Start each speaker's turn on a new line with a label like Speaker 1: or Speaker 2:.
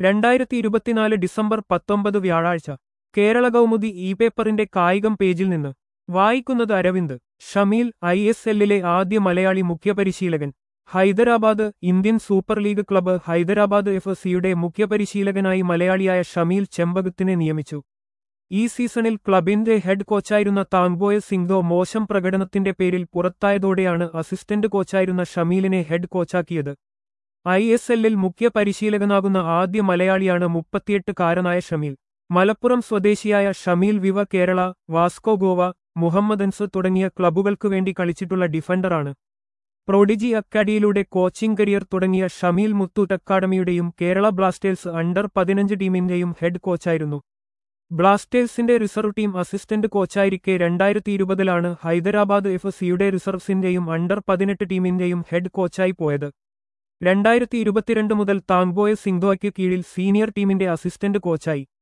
Speaker 1: 2024 December 19 വ്യാഴാഴ്ച കേരള കൗമുദി പേപ്പറിന്റെ കായികം പേജിൽ നിന്ന് വായിക്കുന്നത് അരവിന്ദ്. ഷമീൽ ISLലെ ആദ്യ മലയാളി മുഖ്യപരിശീലകൻ. Hyderabad. Indian super league club Hyderabad FC-യുടെ മുഖ്യപരിശീലകനായി മലയാളിയായ ഷമീൽ ചെമ്പകത്തിനെ നിയമിച്ചു. ഈ സീസണിൽ ക്ലബിന്റെ ഹെഡ് കോച്ചായിരുന്ന താങ്ബോയ് സിംഗ്ദോ മോശം പ്രകടനത്തിന്റെ പേരിൽ പുറത്തായതോടെയാണ് അസിസ്റ്റന്റ് കോച്ചായിരുന്ന ഷമീലിനെ ഹെഡ് കോച്ചാക്കിയത്. ISLൽ മുഖ്യ പരിശീലകനാകുന്ന ആദ്യ മലയാളിയാണ് 38-കാരനായ ഷമീൽ. മലപ്പുറം സ്വദേശിയായ ഷമീൽ വിവ കേരള, വാസ്കോ ഗോവ, മുഹമ്മദൻസ് തുടങ്ങിയ ക്ലബ്ബുകൾക്കു വേണ്ടി കളിച്ചിട്ടുള്ള ഡിഫൻഡറാണ്. പ്രൊഡിജി അക്കാഡമിയിലൂടെ കോച്ചിംഗ് കരിയർ തുടങ്ങിയ ഷമീൽ മുത്തൂറ്റ് അക്കാഡമിയുടെയും കേരള ബ്ലാസ്റ്റേഴ്സ് അണ്ടർ-15 ടീമിന്റെയും ഹെഡ് കോച്ചായിരുന്നു. ബ്ലാസ്റ്റേഴ്സിന്റെ റിസർവ് ടീം അസിസ്റ്റന്റ് കോച്ചായിരിക്കെ 2020-ലാണ് ഹൈദരാബാദ് FC-യുടെ റിസർവ്സിന്റെയും അണ്ടർ-18 ടീമിന്റെയും ഹെഡ് കോച്ചായി പോയത്. 2022 മുതൽ താങ്ബോയ് സിംഗ്ദോയ്ക്ക് കീഴിൽ സീനിയർ ടീമിന്റെ അസിസ്റ്റന്റ് കോച്ചായി.